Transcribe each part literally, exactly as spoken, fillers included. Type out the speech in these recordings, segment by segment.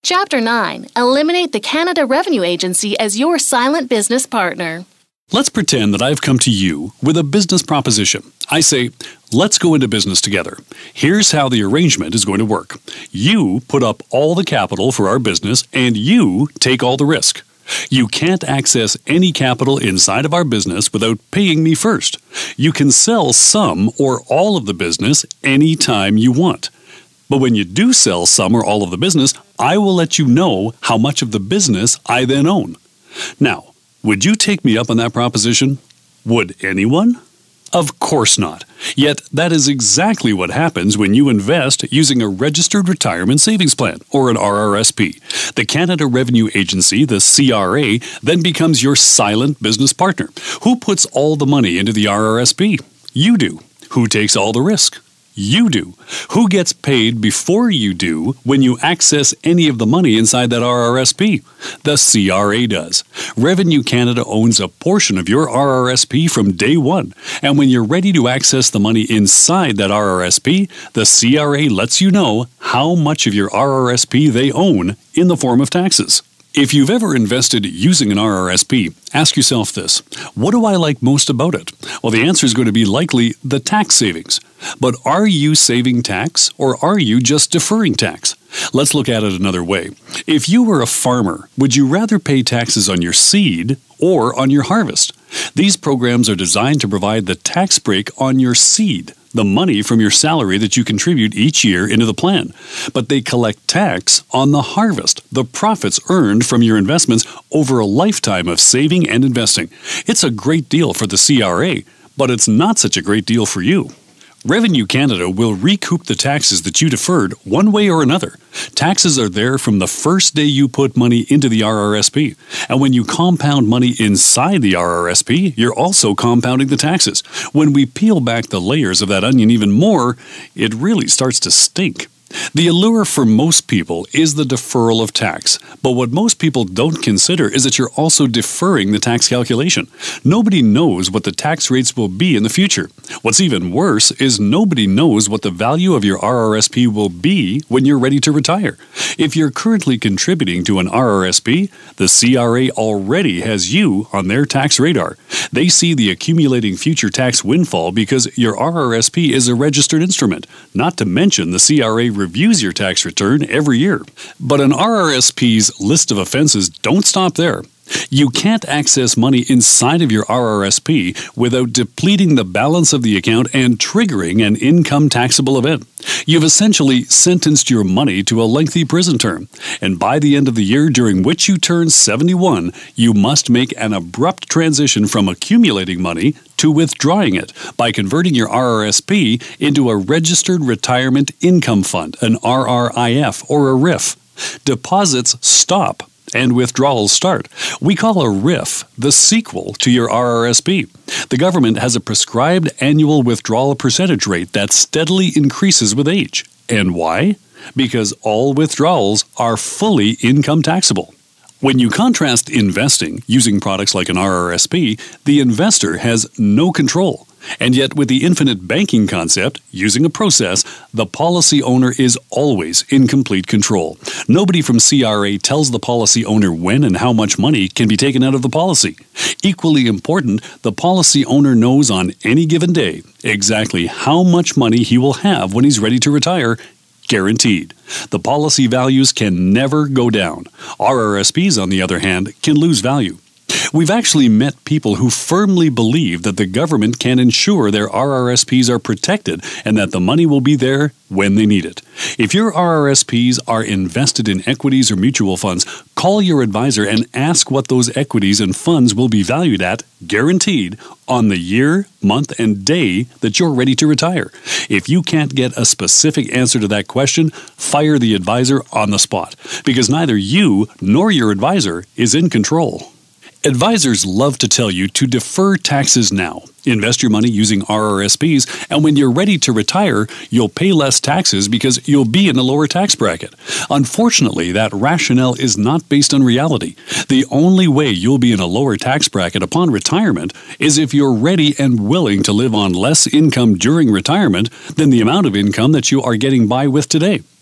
Chapter nine. Eliminate the Canada Revenue Agency as your silent business partner. Let's pretend that I've come to you with a business proposition. I say, let's go into business together. Here's how the arrangement is going to work. You put up all the capital for our business, and you take all the risk. You can't access any capital inside of our business without paying me first. You can sell some or all of the business anytime you want. But when you do sell some or all of the business, I will let you know how much of the business I then own. Now, would you take me up on that proposition? Would anyone? Of course not. Yet that is exactly what happens when you invest using a registered retirement savings plan, or an R R S P. The Canada Revenue Agency, the C R A, then becomes your silent business partner. Who puts all the money into the R R S P? You do. Who takes all the risk? You do. Who gets paid before you do when you access any of the money inside that R R S P? The C R A does. Revenue Canada owns a portion of your R R S P from day one, and when you're ready to access the money inside that R R S P, the C R A lets you know how much of your R R S P they own in the form of taxes. If you've ever invested using an R R S P, ask yourself this: what do I like most about it? Well, the answer is going to be likely the tax savings. But are you saving tax, or are you just deferring tax? Let's look at it another way. If you were a farmer, would you rather pay taxes on your seed or on your harvest? These programs are designed to provide the tax break on your seed, the money from your salary that you contribute each year into the plan. But they collect tax on the harvest, the profits earned from your investments over a lifetime of saving and investing. It's a great deal for the C R A, but it's not such a great deal for you. Revenue Canada will recoup the taxes that you deferred one way or another. Taxes are there from the first day you put money into the R R S P. And when you compound money inside the R R S P, you're also compounding the taxes. When we peel back the layers of that onion even more, it really starts to stink. The allure for most people is the deferral of tax, but what most people don't consider is that you're also deferring the tax calculation. Nobody knows what the tax rates will be in the future. What's even worse is nobody knows what the value of your R R S P will be when you're ready to retire. If you're currently contributing to an R R S P, the C R A already has you on their tax radar. They see the accumulating future tax windfall because your R R S P is a registered instrument, not to mention the C R A reviews your tax return every year. But an R R S P's list of offenses don't stop there. You can't access money inside of your R R S P without depleting the balance of the account and triggering an income taxable event. You've essentially sentenced your money to a lengthy prison term, and by the end of the year during which you turn seventy-one, you must make an abrupt transition from accumulating money to withdrawing it by converting your R R S P into a Registered Retirement Income Fund, an R R I F or a R I F. Deposits stop and withdrawals start. We call a R I F the sequel to your R R S P. The government has a prescribed annual withdrawal percentage rate that steadily increases with age. And why? Because all withdrawals are fully income taxable. When you contrast investing using products like an R R S P, the investor has no control. And yet with the infinite banking concept, using a process, the policy owner is always in complete control. Nobody from C R A tells the policy owner when and how much money can be taken out of the policy. Equally important, the policy owner knows on any given day exactly how much money he will have when he's ready to retire. Guaranteed. The policy values can never go down. R R S Ps, on the other hand, can lose value. We've actually met people who firmly believe that the government can ensure their R R S Ps are protected and that the money will be there when they need it. If your R R S Ps are invested in equities or mutual funds, call your advisor and ask what those equities and funds will be valued at, guaranteed, on the year, month, and day that you're ready to retire. If you can't get a specific answer to that question, fire the advisor on the spot, because neither you nor your advisor is in control. Advisors love to tell you to defer taxes now. Invest your money using R R S Ps, and when you're ready to retire, you'll pay less taxes because you'll be in a lower tax bracket. Unfortunately, that rationale is not based on reality. The only way you'll be in a lower tax bracket upon retirement is if you're ready and willing to live on less income during retirement than the amount of income that you are getting by with today.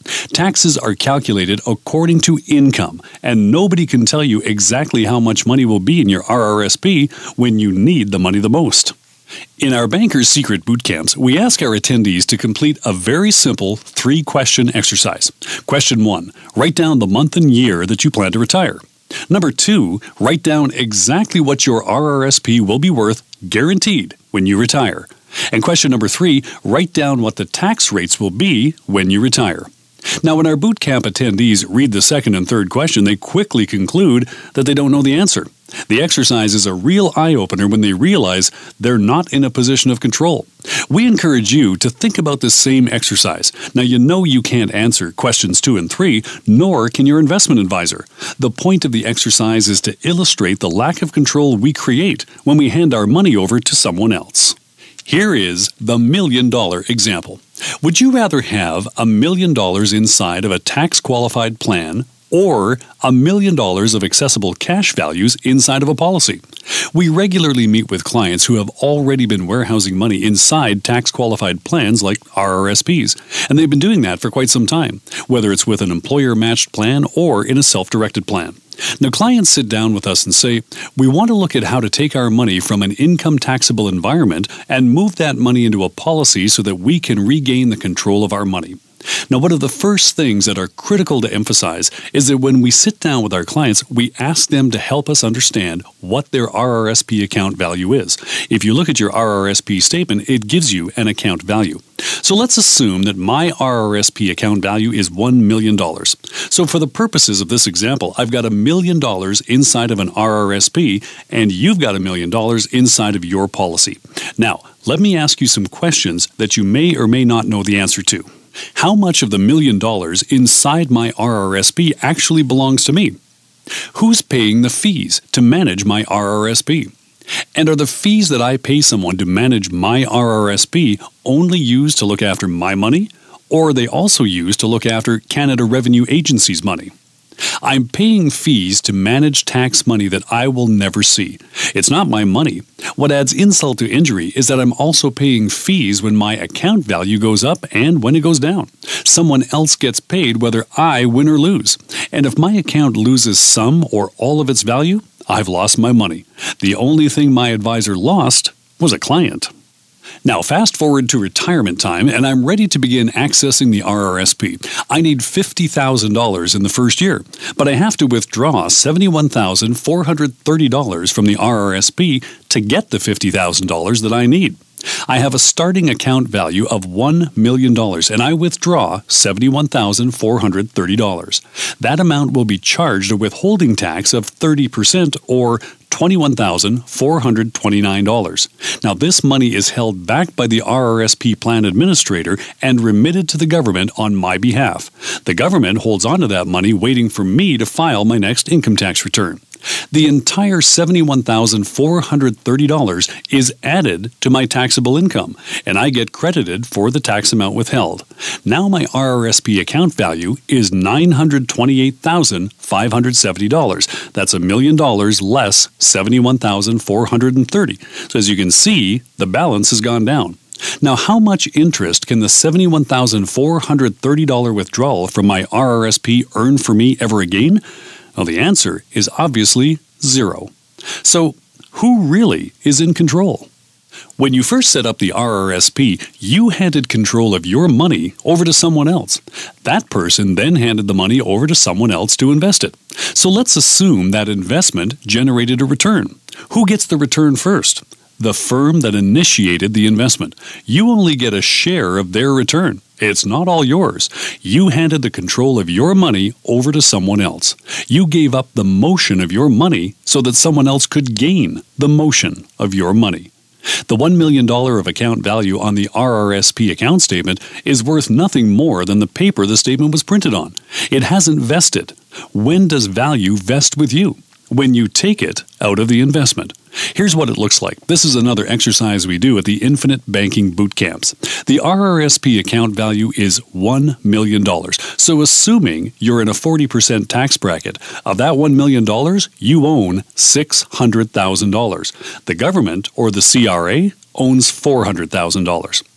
Taxes are calculated according to income, and nobody can tell you exactly how much money will be in your R R S P when you need the money the most. In our Banker's Secret Boot Camps, we ask our attendees to complete a very simple three-question exercise. Question one, write down the month and year that you plan to retire. Number two, write down exactly what your R R S P will be worth, guaranteed, when you retire. And question number three, write down what the tax rates will be when you retire. Now, when our boot camp attendees read the second and third question, they quickly conclude that they don't know the answer. The exercise is a real eye-opener when they realize they're not in a position of control. We encourage you to think about this same exercise. Now, you know you can't answer questions two and three, nor can your investment advisor. The point of the exercise is to illustrate the lack of control we create when we hand our money over to someone else. Here is the million-dollar example. Would you rather have a million dollars inside of a tax-qualified plan or a million dollars of accessible cash values inside of a policy? We regularly meet with clients who have already been warehousing money inside tax-qualified plans like R R S Ps, and they've been doing that for quite some time, whether it's with an employer-matched plan or in a self-directed plan. Now, clients sit down with us and say, we want to look at how to take our money from an income taxable environment and move that money into a policy so that we can regain the control of our money. Now, one of the first things that are critical to emphasize is that when we sit down with our clients, we ask them to help us understand what their R R S P account value is. If you look at your R R S P statement, it gives you an account value. So let's assume that my R R S P account value is one million dollars. So for the purposes of this example, I've got a million dollars inside of an R R S P, and you've got a million dollars inside of your policy. Now, let me ask you some questions that you may or may not know the answer to. How much of the million dollars inside my R R S P actually belongs to me? Who's paying the fees to manage my R R S P? And are the fees that I pay someone to manage my R R S P only used to look after my money, or are they also used to look after Canada Revenue Agency's money? I'm paying fees to manage tax money that I will never see. It's not my money. What adds insult to injury is that I'm also paying fees when my account value goes up and when it goes down. Someone else gets paid whether I win or lose. And if my account loses some or all of its value, I've lost my money. The only thing my advisor lost was a client. Now, fast forward to retirement time, and I'm ready to begin accessing the R R S P. I need fifty thousand dollars in the first year, but I have to withdraw seventy-one thousand four hundred thirty dollars from the R R S P to get the fifty thousand dollars that I need. I have a starting account value of one million dollars, and I withdraw seventy-one thousand four hundred thirty dollars. That amount will be charged a withholding tax of thirty percent or twenty-one thousand four hundred twenty-nine dollars. Now, this money is held back by the R R S P plan administrator and remitted to the government on my behalf. The government holds onto that money waiting for me to file my next income tax return. The entire seventy-one thousand four hundred thirty dollars is added to my taxable income, and I get credited for the tax amount withheld. Now my R R S P account value is nine hundred twenty-eight thousand five hundred seventy dollars. That's a million dollars less seventy-one thousand four hundred thirty dollars. So as you can see, the balance has gone down. Now, how much interest can the seventy-one thousand four hundred thirty dollars withdrawal from my R R S P earn for me ever again? Well, the answer is obviously zero. So, who really is in control? When you first set up the R R S P, you handed control of your money over to someone else. That person then handed the money over to someone else to invest it. So let's assume that investment generated a return. Who gets the return first? The firm that initiated the investment. You only get a share of their return. It's not all yours. You handed the control of your money over to someone else. You gave up the motion of your money so that someone else could gain the motion of your money. The one million dollars of account value on the R R S P account statement is worth nothing more than the paper the statement was printed on. It hasn't vested. When does value vest with you? When you take it out of the investment. Here's what it looks like. This is another exercise we do at the Infinite Banking Boot Camps. The R R S P account value is one million dollars. So assuming you're in a forty percent tax bracket, of that one million dollars, you own six hundred thousand dollars. The government, or the C R A, owns four hundred thousand dollars.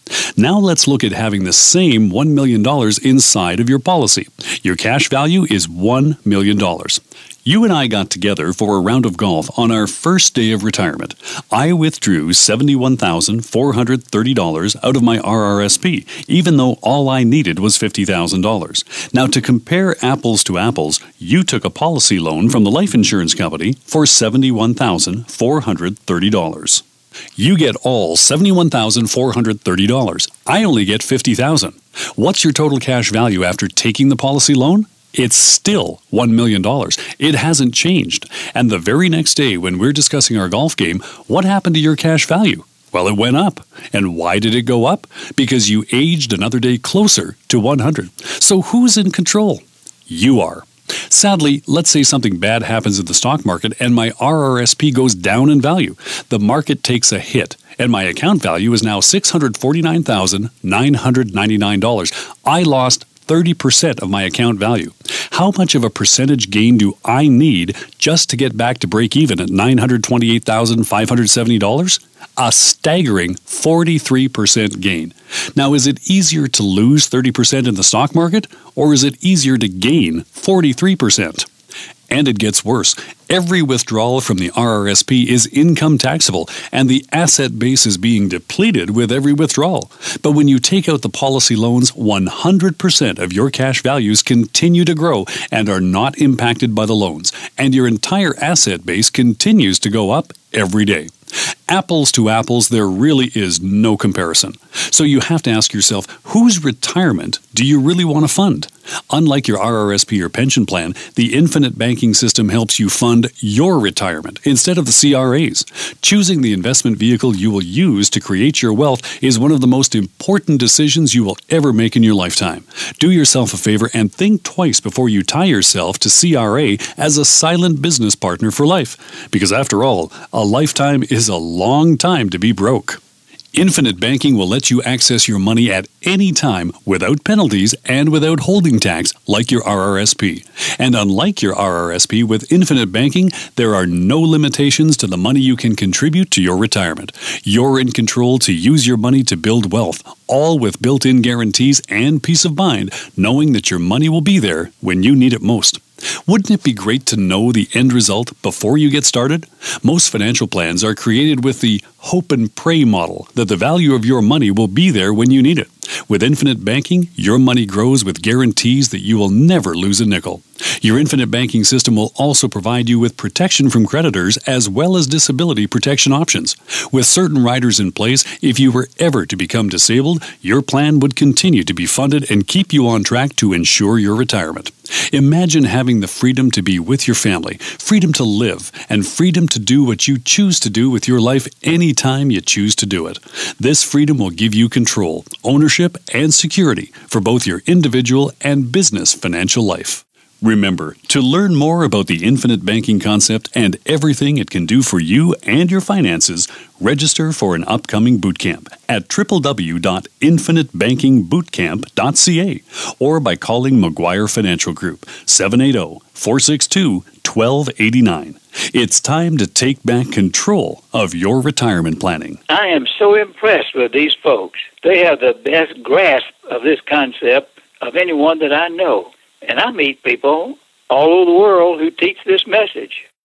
Now let's look at having the same one million dollars inside of your policy. Your cash value is one million dollars. You and I got together for a round of golf on our first day of retirement. I withdrew seventy-one thousand four hundred thirty dollars out of my R R S P, even though all I needed was fifty thousand dollars. Now, to compare apples to apples, you took a policy loan from the life insurance company for seventy-one thousand four hundred thirty dollars. You get all seventy-one thousand four hundred thirty dollars. I only get fifty thousand dollars. What's your total cash value after taking the policy loan? It's still one million dollars. It hasn't changed. And the very next day when we're discussing our golf game, what happened to your cash value? Well, it went up. And why did it go up? Because you aged another day closer to one hundred. So who's in control? You are. Sadly, let's say something bad happens in the stock market and my R R S P goes down in value. The market takes a hit, and my account value is now six hundred forty-nine thousand nine hundred ninety-nine dollars. I lost thirty percent of my account value. How much of a percentage gain do I need just to get back to break even at nine hundred twenty-eight thousand five hundred seventy dollars? A staggering forty-three percent gain. Now, is it easier to lose thirty percent in the stock market, or is it easier to gain forty-three percent? And it gets worse. Every withdrawal from the R R S P is income taxable, and the asset base is being depleted with every withdrawal. But when you take out the policy loans, one hundred percent of your cash values continue to grow and are not impacted by the loans, and your entire asset base continues to go up every day. Apples to apples, there really is no comparison. So you have to ask yourself, whose retirement do you really want to fund? Unlike your R R S P or pension plan, the Infinite Banking System helps you fund your retirement instead of the C R A's. Choosing the investment vehicle you will use to create your wealth is one of the most important decisions you will ever make in your lifetime. Do yourself a favor and think twice before you tie yourself to C R A as a silent business partner for life. Because after all, a lifetime is a long time to be broke. Infinite Banking will let you access your money at any time without penalties and without holding tax like your R R S P. And unlike your R R S P, with Infinite Banking, there are no limitations to the money you can contribute to your retirement. You're in control to use your money to build wealth, all with built-in guarantees and peace of mind, knowing that your money will be there when you need it most. Wouldn't it be great to know the end result before you get started? Most financial plans are created with the hope and pray model that the value of your money will be there when you need it. With Infinite Banking, your money grows with guarantees that you will never lose a nickel. Your Infinite Banking system will also provide you with protection from creditors as well as disability protection options. With certain riders in place, if you were ever to become disabled, your plan would continue to be funded and keep you on track to ensure your retirement. Imagine having the freedom to be with your family, freedom to live, and freedom to do what you choose to do with your life anytime you choose to do it. This freedom will give you control, ownership, and security for both your individual and business financial life. Remember, to learn more about the infinite banking concept and everything it can do for you and your finances, register for an upcoming bootcamp at w w w dot infinite banking bootcamp dot c a or by calling McGuire Financial Group seven eight zero, four six two, one two eight nine. It's time to take back control of your retirement planning. I am so impressed with these folks. They have the best grasp of this concept of anyone that I know. And I meet people all over the world who teach this message.